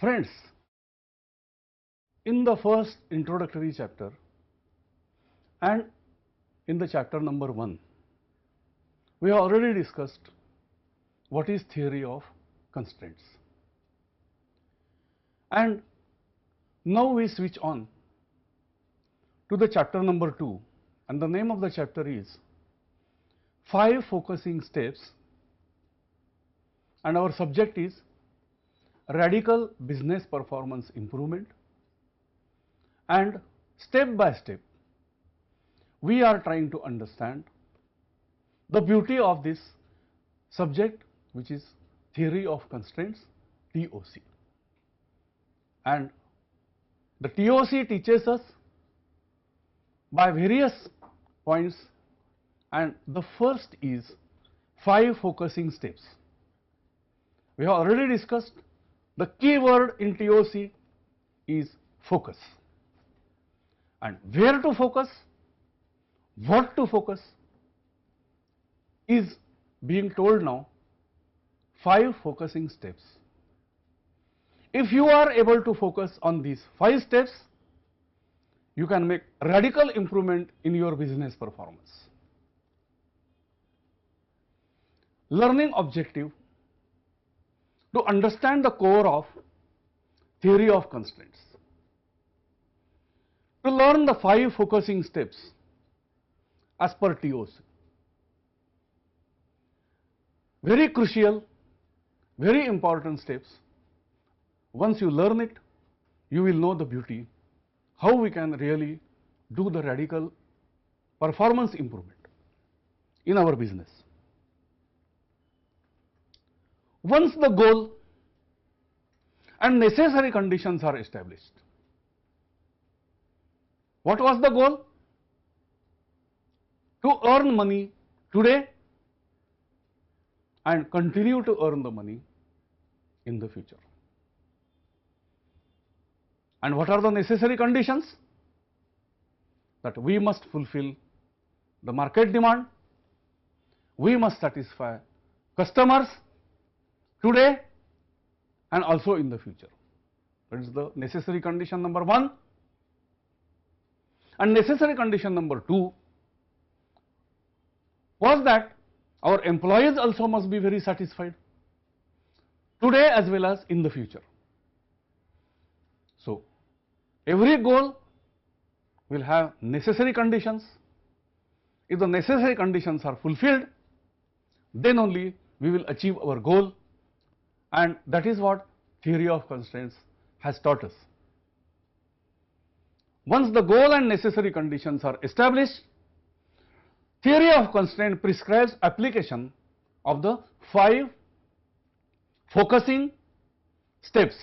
Friends, in the first introductory chapter and in the chapter number 1, we have already discussed what is theory of constraints. And now we switch on to the chapter number 2, and the name of the chapter is 5 focusing steps, and our subject is radical business performance improvement. And step by step we are trying to understand the beauty of this subject, which is theory of constraints, TOC. And the TOC teaches us by various points, and the first is 5 focusing steps. We have already discussed the key word in TOC is focus. And where to focus, what to focus is being told now 5 focusing steps. If you are able to focus on these 5 steps, you can make radical improvement in your business performance. Learning objective: to understand the core of theory of constraints. To learn the 5 focusing steps as per TOC. Very crucial, very important steps. Once you learn it, you will know the beauty, how we can really do the radical performance improvement in our business. Once the goal and necessary conditions are established. What was the goal? To earn money today and continue to earn the money in the future. And what are the necessary conditions? That we must fulfill the market demand, we must satisfy customers today and also in the future. That is the necessary condition number 1. And necessary condition number 2 was that our employees also must be very satisfied today as well as in the future. So, every goal will have necessary conditions. If the necessary conditions are fulfilled, then only we will achieve our goal, and that is what theory of constraints has taught us. Once the goal and necessary conditions are established, theory of constraint prescribes application of the 5 focusing steps.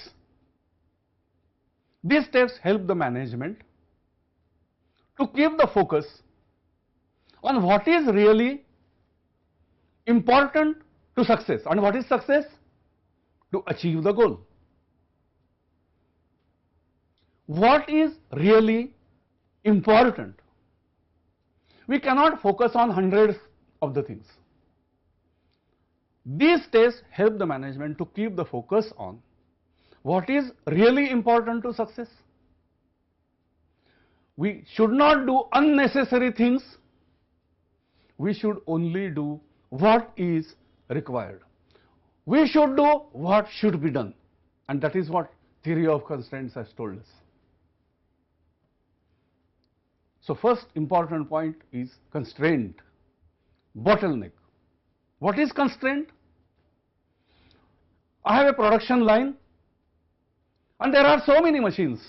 These steps help the management to keep the focus on what is really important to success. And what is success? To achieve the goal. What is really important? We cannot focus on hundreds of the things. These steps help the management to keep the focus on what is really important to success. We should not do unnecessary things. We should only do what is required. We should do what should be done, and that is what theory of constraints has told us. So, first important point is constraint, bottleneck. What is constraint? I have a production line and there are so many machines.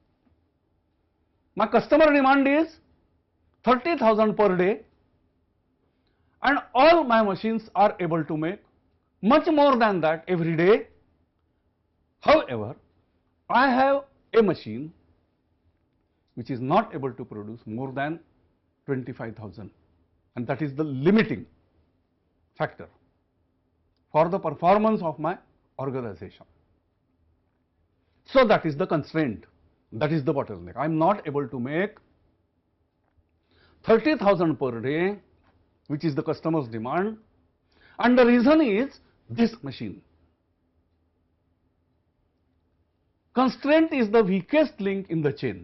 My customer demand is 30,000 per day, and all my machines are able to make much more than that every day. However, I have a machine which is not able to produce more than 25,000, and that is the limiting factor for the performance of my organization. So, that is the constraint, that is the bottleneck. I am not able to make 30,000 per day, which is the customer's demand, and the reason is this machine. Constraint is the weakest link in the chain.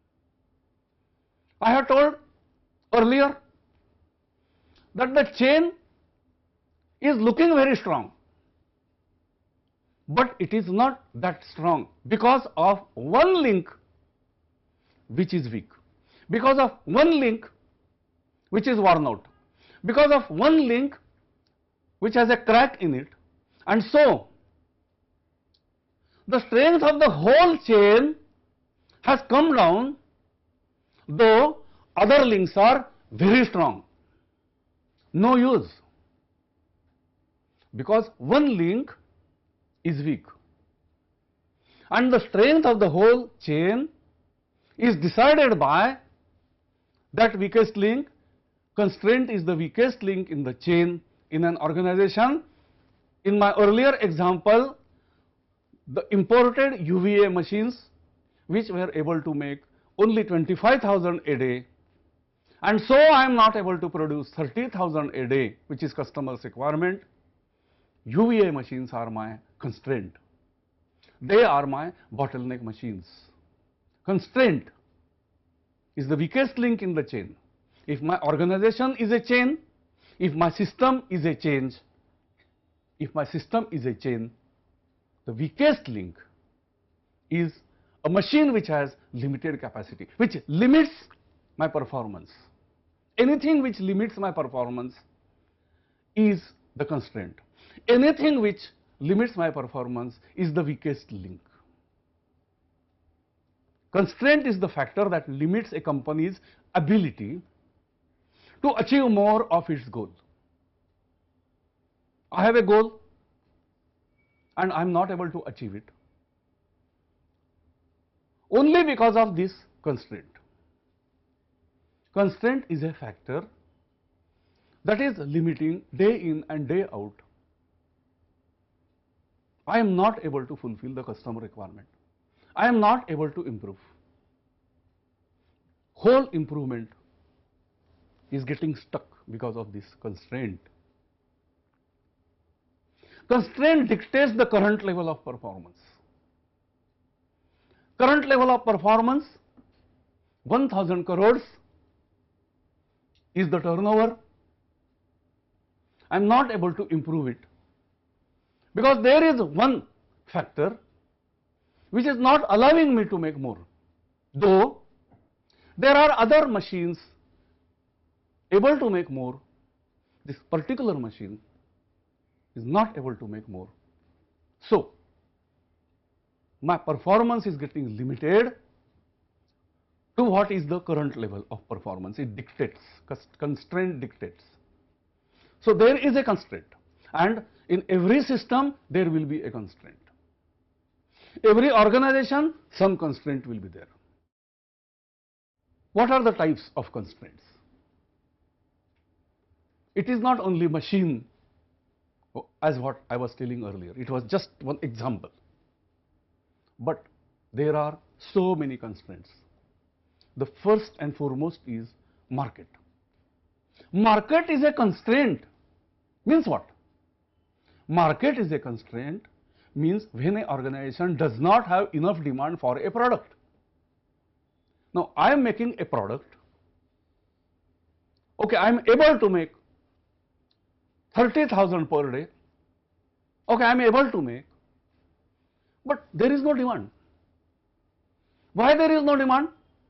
I have told earlier that the chain is looking very strong, but it is not that strong because of one link which is weak, because of one link which is worn out, because of one link which has a crack in it, and so the strength of the whole chain has come down, though other links are very strong. No use, because one link is weak, and the strength of the whole chain is decided by that weakest link. Constraint is the weakest link in the chain in an organization. In my earlier example, the imported UVA machines which were able to make only 25,000 a day, and so I am not able to produce 30,000 a day, which is customer's requirement. UVA machines are my constraint. They are my bottleneck machines. Constraint is the weakest link in the chain. If my organization is a chain, if my system is a chain, the weakest link is a machine which has limited capacity, which limits my performance. Anything which limits my performance is the constraint. Anything which limits my performance is the weakest link. Constraint is the factor that limits a company's ability to achieve more of its goal. I have a goal and I am not able to achieve it only because of this constraint. Constraint is a factor that is limiting day in and day out. I am not able to fulfill the customer requirement. I am not able to improve. Whole improvement is getting stuck because of this constraint. Constraint dictates the current level of performance. Current level of performance, 1000 crores is the turnover. I am not able to improve it because there is one factor which is not allowing me to make more, though there are other machines able to make more. This particular machine is not able to make more. So, my performance is getting limited to what is the current level of performance. It dictates, constraint dictates. So, there is a constraint, and in every system there will be a constraint. Every organization, some constraint will be there. What are the types of constraints? It is not only machine, as what I was telling earlier. It was just one example. But there are so many constraints. The first and foremost is market. Market is a constraint. Means what? Market is a constraint means when an organization does not have enough demand for a product. Now, I am making a product. Okay, I am able to make 30,000 per day. Okay, I am able to make, but there is no demand. Why there is no demand?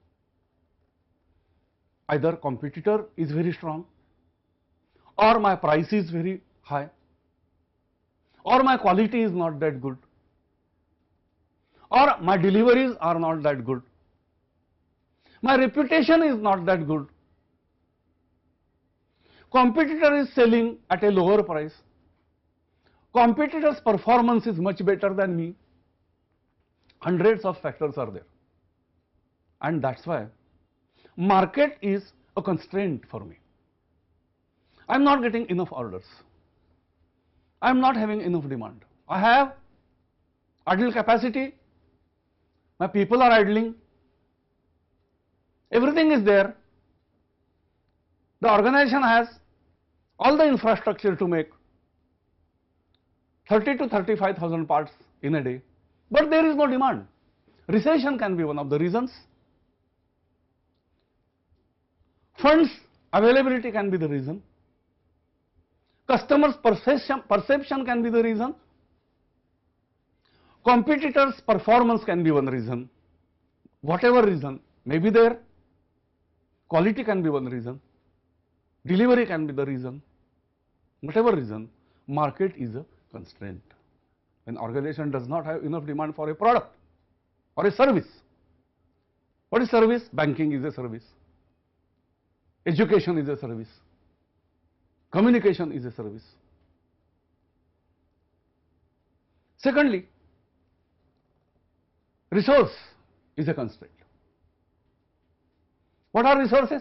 Either competitor is very strong, or my price is very high, or my quality is not that good, or my deliveries are not that good, my reputation is not that good. Competitor is selling at a lower price. Competitor's performance is much better than me. Hundreds of factors are there. And that's why market is a constraint for me. I am not getting enough orders. I am not having enough demand. I have idle capacity. My people are idling. Everything is there. The organization has all the infrastructure to make 30 to 35,000 parts in a day, but there is no demand. Recession can be one of the reasons. Funds availability can be the reason. Customers' perception can be the reason. Competitors' performance can be one reason. Whatever reason may be there, quality can be one reason, delivery can be the reason. Whatever reason, market is a constraint. An organization does not have enough demand for a product or a service. What is service? Banking is a service. Education is a service. Communication is a service. Secondly, resource is a constraint. What are resources?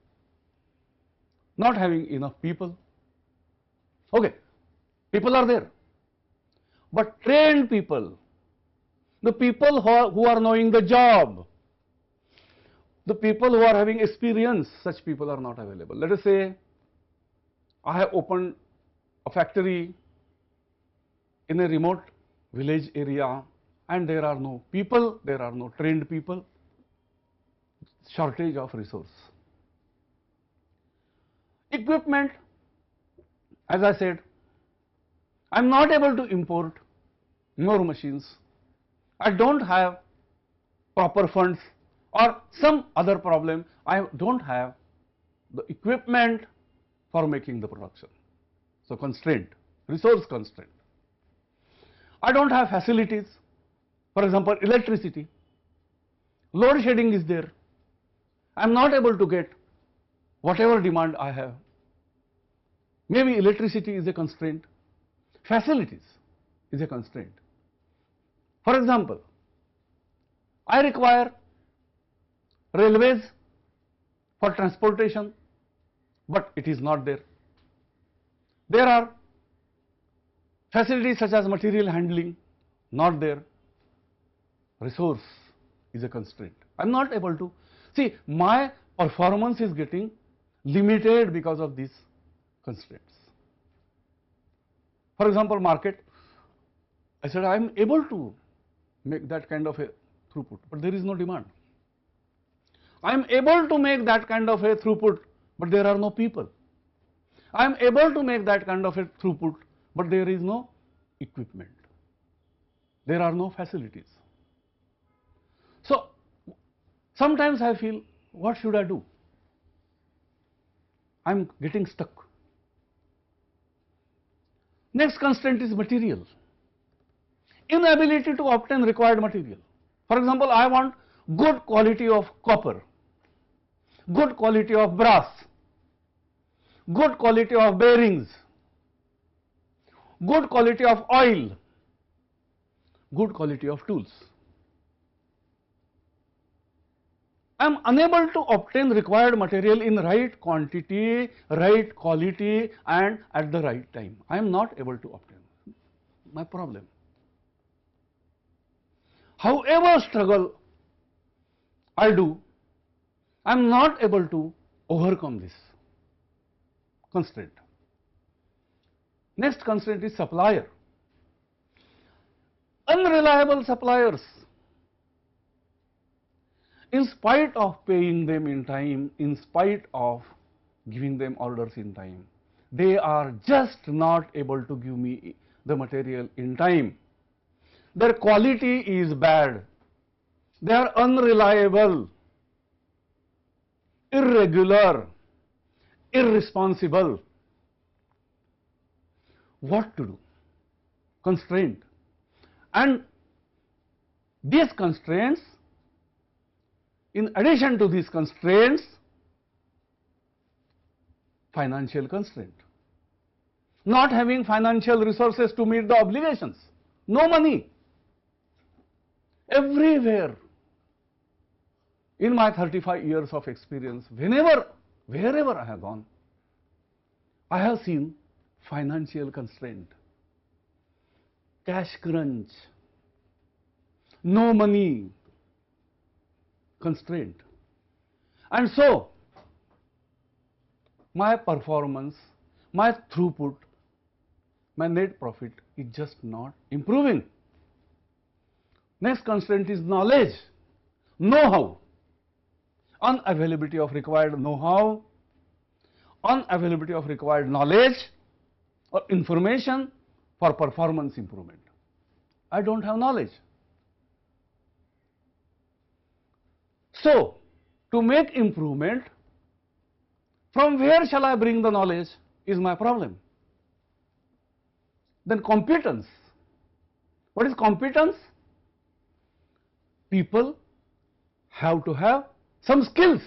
Not having enough people. Okay, people are there, but trained people, the people who are knowing the job, the people who are having experience, such people are not available. Let us say I have opened a factory in a remote village area and there are no people, there are no trained people, shortage of resource. Equipment, as I said, I am not able to import more machines, I do not have proper funds or some other problem, I do not have the equipment for making the production. So constraint, resource constraint. I do not have facilities, for example electricity, load shedding is there, I am not able to get whatever demand I have. Maybe electricity is a constraint, facilities is a constraint. For example, I require railways for transportation, but it is not there. There are facilities such as material handling, not there. Resource is a constraint. I am not able to, see, my performance is getting limited because of these constraints. For example, market, I said I am able to make that kind of a throughput, but there is no demand. I am able to make that kind of a throughput, but there are no people. I am able to make that kind of a throughput, but there is no equipment. There are no facilities. So, sometimes I feel, what should I do? I am getting stuck. Next constraint is material. Inability to obtain required material. For example, I want good quality of copper, good quality of brass, good quality of bearings, good quality of oil, good quality of tools. I am unable to obtain required material in right quantity, right quality and at the right time. I am not able to obtain. My problem. However struggle I do, I am not able to overcome this constraint. Next constraint is supplier. Unreliable suppliers. In spite of paying them in time, in spite of giving them orders in time, they are just not able to give me the material in time. Their quality is bad, they are unreliable, irregular, irresponsible. What to do? Constraint. And these constraints, in addition to these constraints, financial constraint. Not having financial resources to meet the obligations, no money. Everywhere in my 35 years of experience, wherever I have gone, I have seen financial constraint, cash crunch, no money constraint. And so, my performance, my throughput, my net profit is just not improving. Next constraint is knowledge, know-how, unavailability of required know-how, unavailability of required knowledge or information for performance improvement. I don't have knowledge. So, to make improvement, from where shall I bring the knowledge is my problem. Then competence. What is competence? People have to have some skills.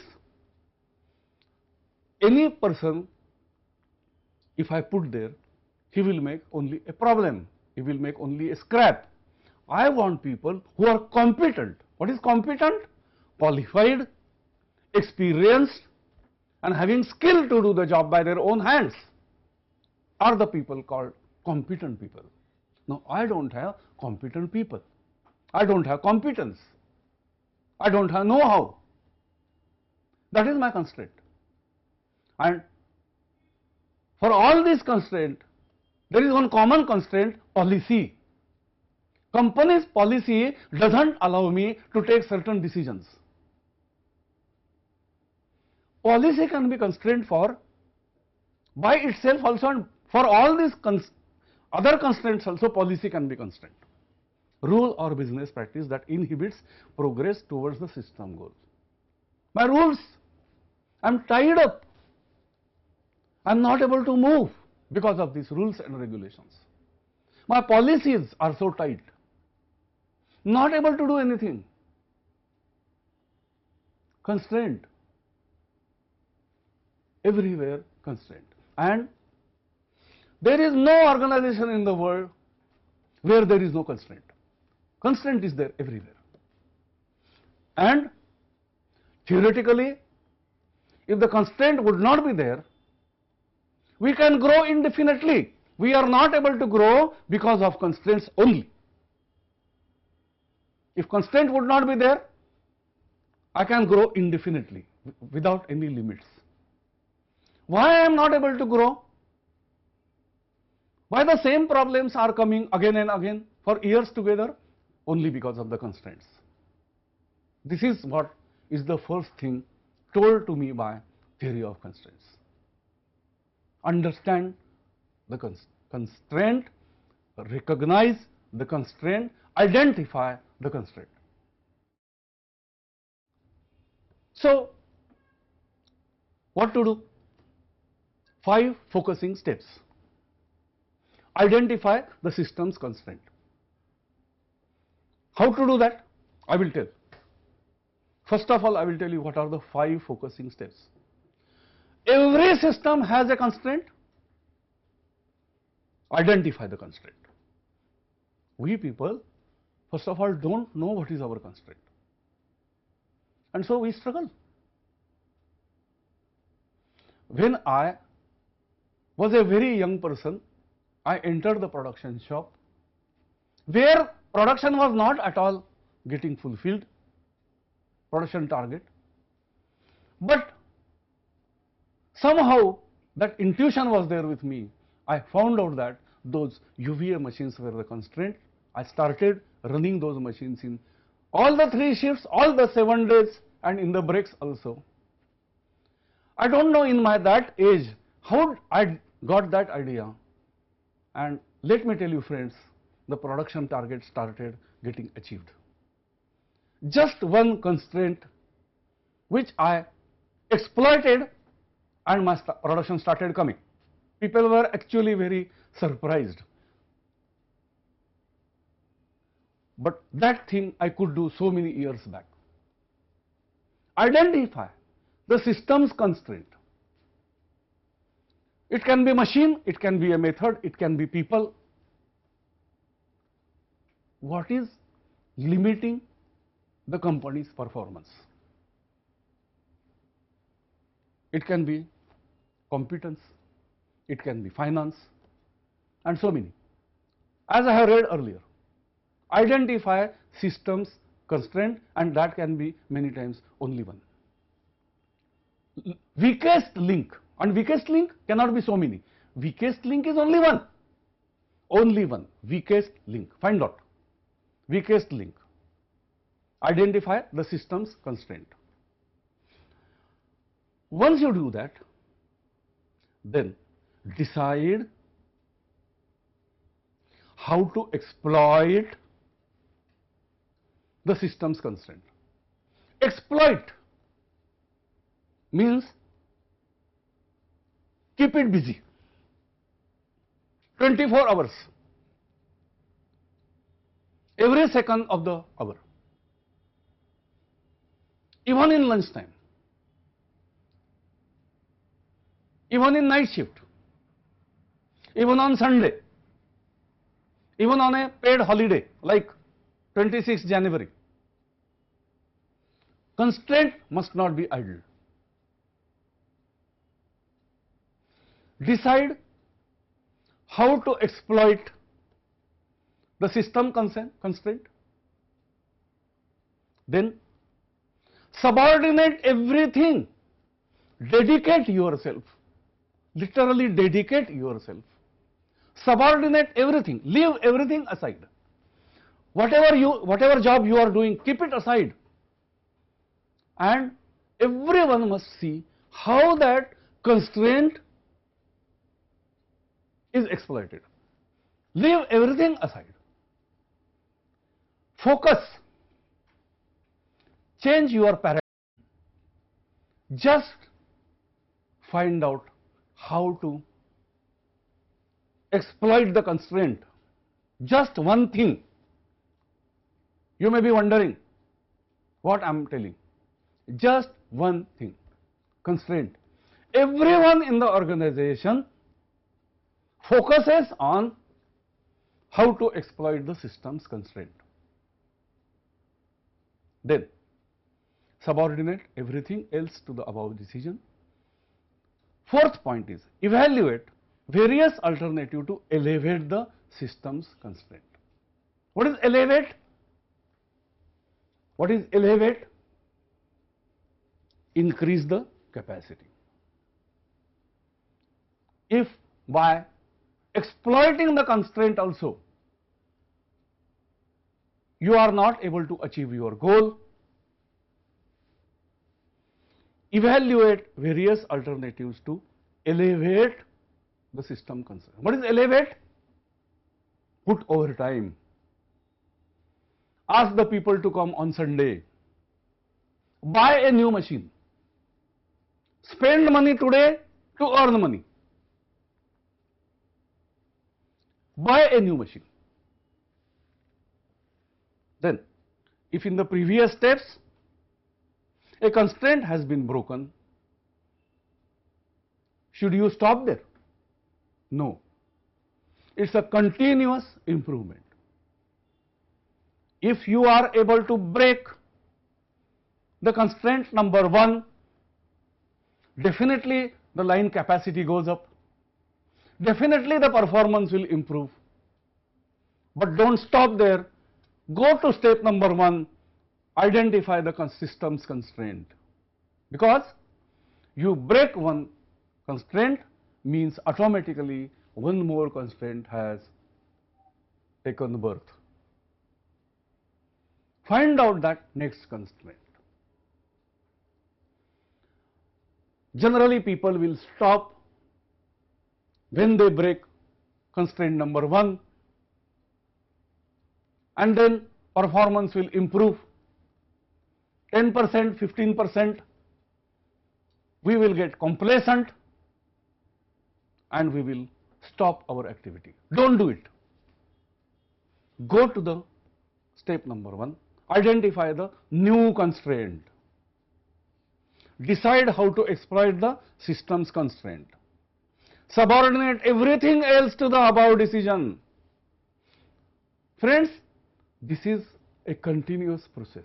Any person, if I put there, he will make only a problem. He will make only a scrap. I want people who are competent. What is competent? Qualified, experienced, and having skill to do the job by their own hands are the people called competent people. Now, I don't have competent people. I don't have competence. I don't have know-how. That is my constraint. And for all these constraints, there is one common constraint: policy. Company's policy doesn't allow me to take certain decisions. Policy can be constraint for by itself also, and for all these other constraints also policy can be constraint. Rule or business practice that inhibits progress towards the system goal. My rules, I am tied up. I am not able to move because of these rules and regulations. My policies are so tight, not able to do anything. Constraint. Everywhere constraint. And there is no organization in the world where there is no constraint. Constraint is there everywhere. And theoretically, if the constraint would not be there, we can grow indefinitely. We are not able to grow because of constraints only. If constraint would not be there, I can grow indefinitely without any limits. Why I am not able to grow? Why the same problems are coming again and again for years together? Only because of the constraints. This is what is the first thing told to me by theory of constraints. Understand the constraint, recognize the constraint, identify the constraint. So, what to do? 5 focusing steps. Identify the system's constraint. How to do that? I will tell. First of all, I will tell you what are the 5 focusing steps. Every system has a constraint. Identify the constraint. We people, first of all, don't know what is our constraint. And so we struggle. When I was a very young person, I entered the production shop where production was not at all getting fulfilled, production target, but somehow that intuition was there with me. I found out that those UVA machines were the constraint. I started running those machines in all the 3 shifts, all the 7 days, and in the breaks also. I don't know in my that age how I got that idea, and let me tell you friends, the production target started getting achieved. Just one constraint which I exploited, and my production started coming. People were actually very surprised. But that thing I could do so many years back. Identify the system's constraint. It can be machine, it can be a method, it can be people. What is limiting the company's performance? It can be competence, it can be finance, and so many. As I have read earlier, identify systems constraint, and that can be many times only one. Weakest link, and weakest link cannot be so many. Weakest link is only one. Only one. Weakest link. Find out. Weakest link. identify the system's constraint. Once you do that, then decide how to exploit the system's constraint. Exploit means keep it busy 24 hours, every second of the hour, even in lunch time, even in night shift, even on Sunday, even on a paid holiday like 26th January. Constraint must not be idle. Decide how to exploit the system constraint. Then subordinate everything. Dedicate yourself. Literally dedicate yourself. Subordinate everything. Leave everything aside. Whatever job you are doing, keep it aside. And everyone must see how that constraint is exploited. Leave everything aside. Focus. Change your paradigm. Just find out how to exploit the constraint. Just one thing. You may be wondering what I am telling. Just one thing. Constraint. Everyone in the organization focuses on how to exploit the system's constraint. Then subordinate everything else to the above decision. Fourth point is evaluate various alternatives to elevate the system's constraint. What is elevate? What is elevate? Increase the capacity. If by exploiting the constraint also you are not able to achieve your goal, evaluate various alternatives to elevate the system constraint. What is elevate? Put overtime. Ask the people to come on Sunday. Buy a new machine. Spend money today to earn money. Buy a new machine. Then, if in the previous steps a constraint has been broken, should you stop there? No. It's a continuous improvement. If you are able to break the constraint number 1, definitely the line capacity goes up. Definitely the performance will improve. But don't stop there. Go to step number 1, identify the system's constraint. Because you break one constraint means automatically one more constraint has taken birth. Find out that next constraint. Generally people will stop when they break constraint number 1, and then performance will improve 10%, 15%. We will get complacent and we will stop our activity. Don't do it. Go to the step number 1, identify the new constraint. Decide how to exploit the system's constraint. Subordinate everything else to the above decision. Friends, this is a continuous process.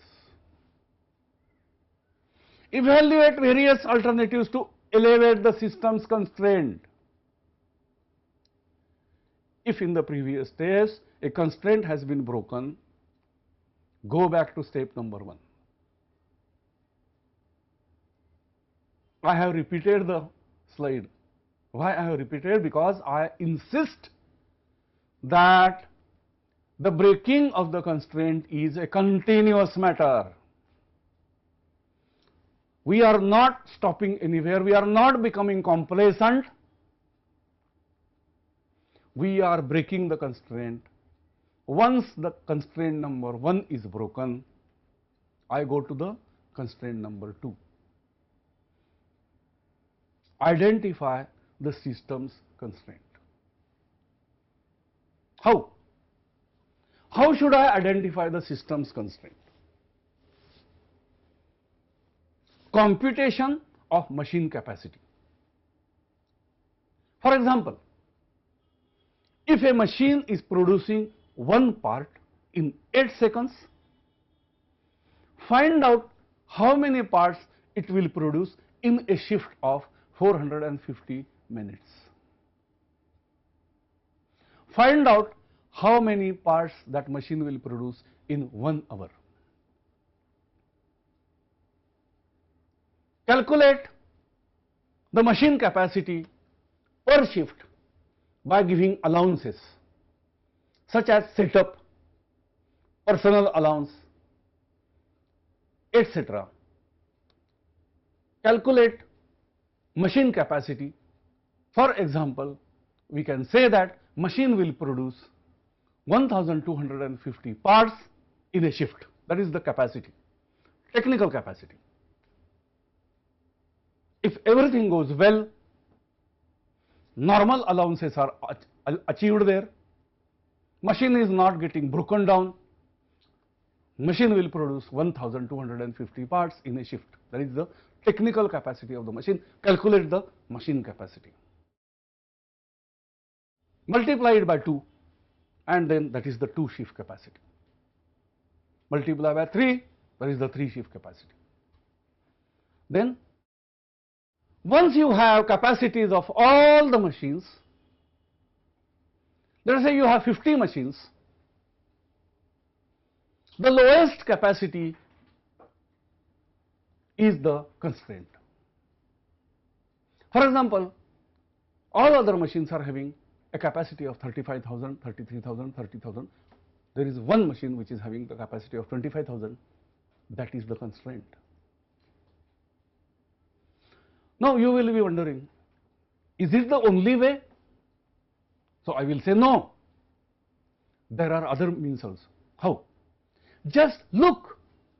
Evaluate various alternatives to elevate the system's constraint. If in the previous steps a constraint has been broken, go back to step number 1. I have repeated the slide. Why I have repeated? Because I insist that The breaking of the constraint is a continuous matter. We are not stopping anywhere, we are not becoming complacent. We are breaking the constraint. Once the constraint number 1 is broken, I go to the constraint number 2. Identify the system's constraint. How? How should I identify the system's constraint? Computation of machine capacity. For example, if a machine is producing one part in 8 seconds, find out how many parts it will produce in a shift of 450 minutes. Find out how many parts that machine will produce in 1 hour. Calculate the machine capacity per shift by giving allowances such as setup, personal allowance, etc. Calculate machine capacity. For example, we can say that machine will produce 1250 parts in a shift. That is the capacity, technical capacity. If everything goes well, normal allowances are achieved there, machine is not getting broken down, machine will produce 1250 parts in a shift. That is the technical capacity of the machine. Calculate the machine capacity. Multiply it by 2 and then that is the 2 shift capacity. Multiply by 3, that is the 3 shift capacity. Then once you have capacities of all the machines, let us say you have 50 machines, the lowest capacity is the constraint. For example, all other machines are having a capacity of 35,000, 33,000, 30,000. There is one machine which is having the capacity of 25,000. That is the constraint. Now you will be wondering, is it the only way? So I will say no. There are other means also. How? Just look.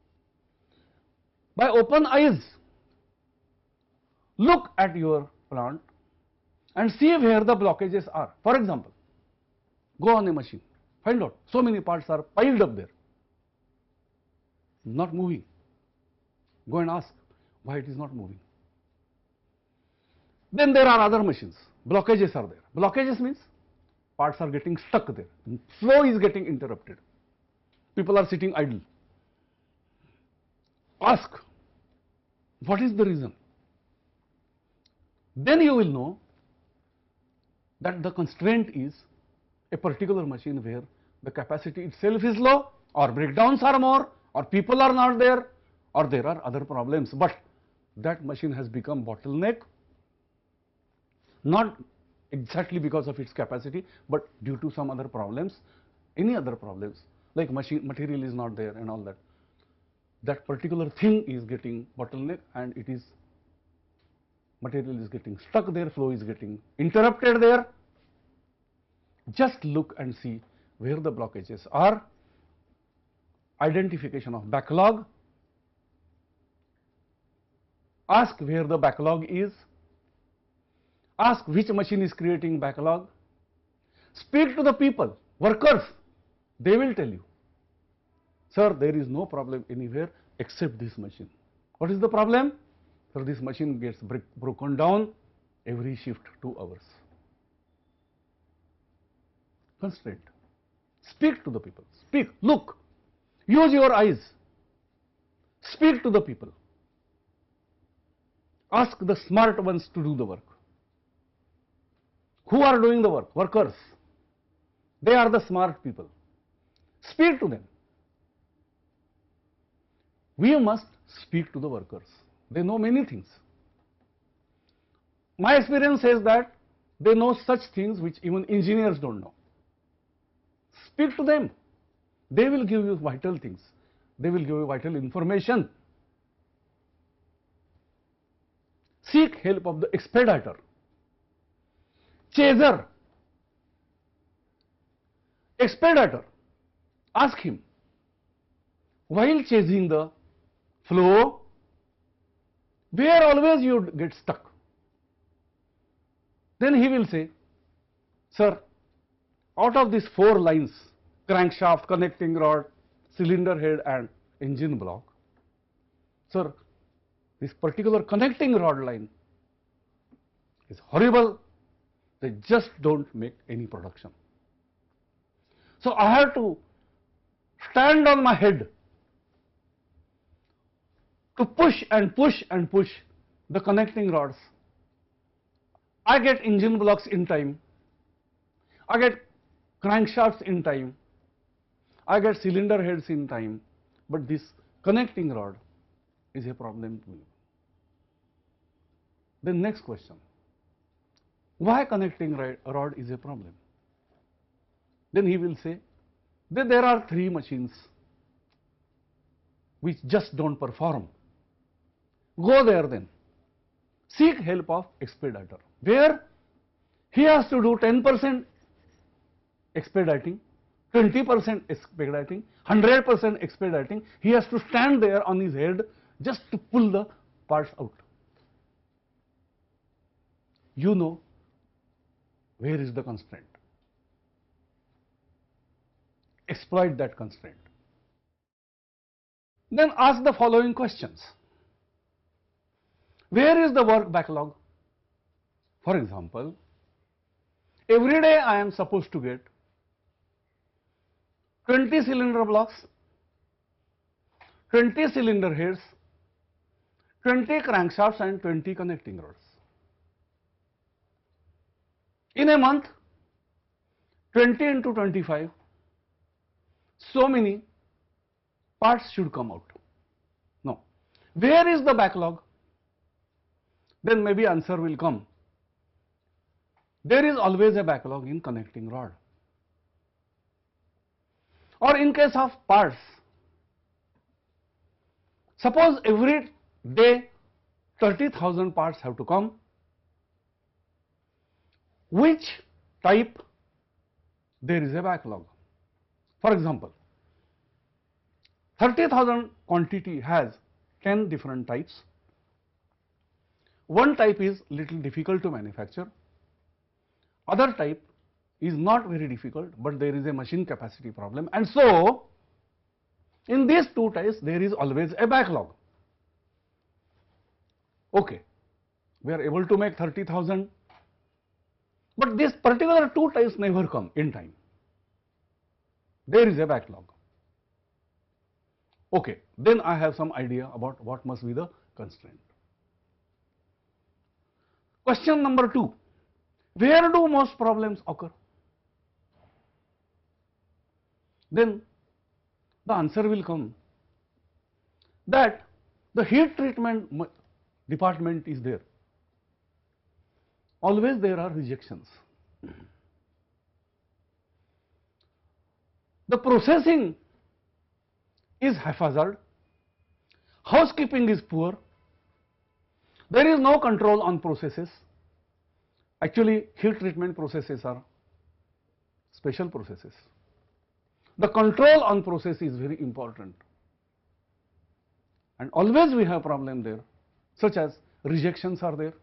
By open eyes, look at your plant and see where the blockages are. For example, go on a machine, find out so many parts are piled up there, not moving. Go and ask why it is not moving. Then there are other machines, blockages are there. Blockages means parts are getting stuck there, flow is getting interrupted, people are sitting idle. Ask, what is the reason? Then you will know that the constraint is a particular machine where the capacity itself is low, or breakdowns are more, or people are not there, or there are other problems. But that machine has become bottleneck, not exactly because of its capacity, but due to some other problems, any other problems, like machine material is not there and all that. That particular thing is getting bottleneck and it is, material is getting stuck there, flow is getting interrupted there. Just look and see where the blockages are. Identification of backlog. Ask where the backlog is. Ask which machine is creating backlog. Speak to the people, workers, they will tell you, sir, there is no problem anywhere except this machine. What is the problem? Sir, this machine gets broken down every shift 2 hours. Constraint. Speak to the people. Speak. Look. Use your eyes. Speak to the people. Ask the smart ones to do the work. Who are doing the work? Workers. They are the smart people. Speak to them. We must speak to the workers. They know many things. My experience says that they know such things which even engineers don't know. Speak to them. They will give you vital things. They will give you vital information. Seek help of the expediter, chaser, expediter. Ask him, while chasing the flow, where always you get stuck. Then he will say, sir, out of these 4 lines, crankshaft, connecting rod, cylinder head and engine block, sir, this particular connecting rod line is horrible. They just don't make any production. So I have to stand on my head to push and push and push the connecting rods. I get engine blocks in time, I get crankshafts in time, I get cylinder heads in time, but this connecting rod is a problem to me. Then next question, why connecting rod is a problem? Then he will say that there are 3 machines which just don't perform. Go there then. Seek help of expediter, where he has to do 10% expediting, 20% expediting, 100% expediting. He has to stand there on his head just to pull the parts out. You know where is the constraint. Exploit that constraint. Then ask the following questions. Where is the work backlog? For example, every day I am supposed to get 20 cylinder blocks, 20 cylinder heads, 20 crankshafts and 20 connecting rods. In a month, 20 into 25, so many parts should come out. Now, where is the backlog? Then maybe answer will come. There is always a backlog in connecting rod. Or in case of parts, suppose every day 30,000 parts have to come. Which type there is a backlog? For example, 30,000 quantity has 10 different types. One type is little difficult to manufacture. Other type is not very difficult, but there is a machine capacity problem, and so in these 2 types there is always a backlog. Okay, we are able to make 30,000, but these particular 2 types never come in time. There is a backlog. Okay, then I have some idea about what must be the constraint. Question number 2, where do most problems occur? Then the answer will come that the heat treatment department is there. Always there are rejections. The processing is haphazard, housekeeping is poor, there is no control on processes. Actually, heat treatment processes are special processes. The control on process is very important, and always we have problem there, such as rejections are there,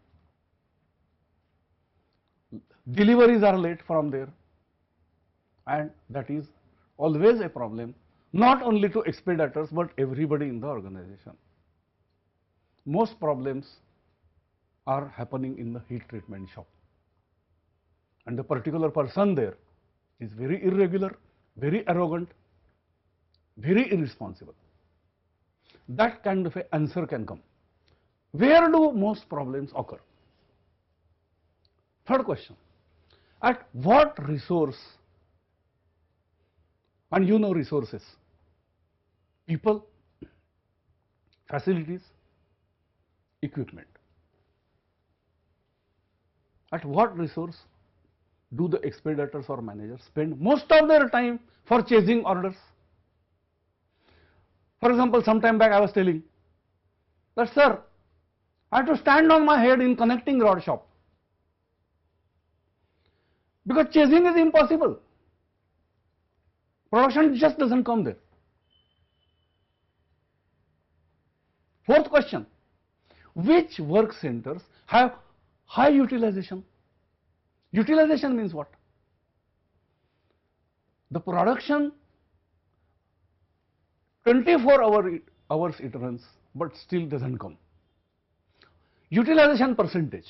deliveries are late from there, and that is always a problem, not only to expeditors but everybody in the organization. Most problems are happening in the heat treatment shop, and the particular person there is very irregular, very arrogant, very irresponsible. That kind of an answer can come. Where do most problems occur? Third question, at what resource, and you know resources, people, facilities, equipment. At what resource do the expeditors or managers spend most of their time for chasing orders? For example, some time back I was telling that, sir, I have to stand on my head in connecting rod shop because chasing is impossible. Production just doesn't come there. Fourth question, which work centers have high utilization? Utilization means what? The production 24 hours it runs, but still doesn't come. Utilization percentage.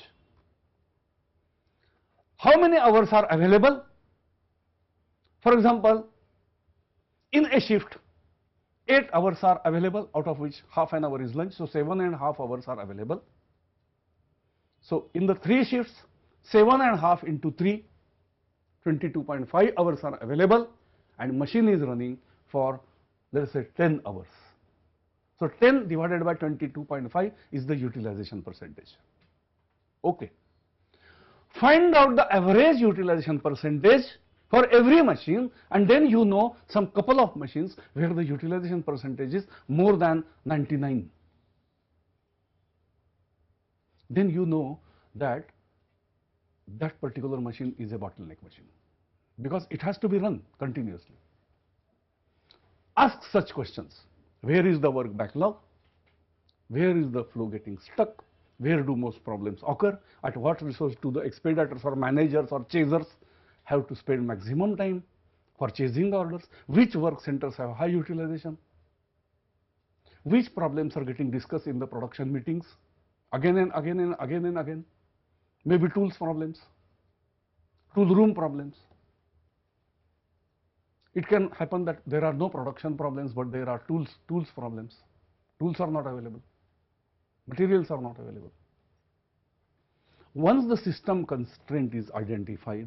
How many hours are available? For example, in a shift, 8 hours are available, out of which half an hour is lunch, so 7.5 hours are available. So in the 3 shifts, 7.5 into 3, 22.5 hours are available, and machine is running for, let us say, 10 hours. So 10 divided by 22.5 is the utilization percentage. Okay. Find out the average utilization percentage for every machine, and then you know some couple of machines where the utilization percentage is more than 99. Then you know that that particular machine is a bottleneck machine because it has to be run continuously. Ask such questions. Where is the work backlog? Where is the flow getting stuck? Where do most problems occur? At what resource do the expeditors or managers or chasers have to spend maximum time for chasing the orders? Which work centers have high utilization? Which problems are getting discussed in the production meetings again and again and again and again? Maybe tools problems, tool room problems. It can happen that there are no production problems, but there are tools problems. Tools are not available. Materials are not available. Once the system constraint is identified,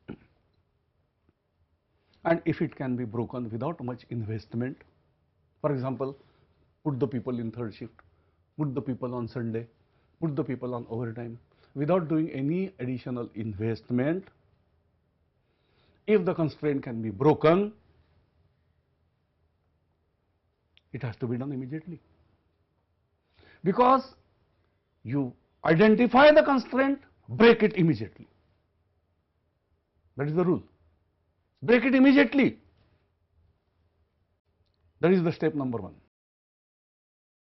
and if it can be broken without much investment, for example, put the people in third shift, put the people on Sunday, put the people on overtime, without doing any additional investment, if the constraint can be broken, it has to be done immediately. Because you identify the constraint, break it immediately. That is the rule. Break it immediately. That is the step number 1.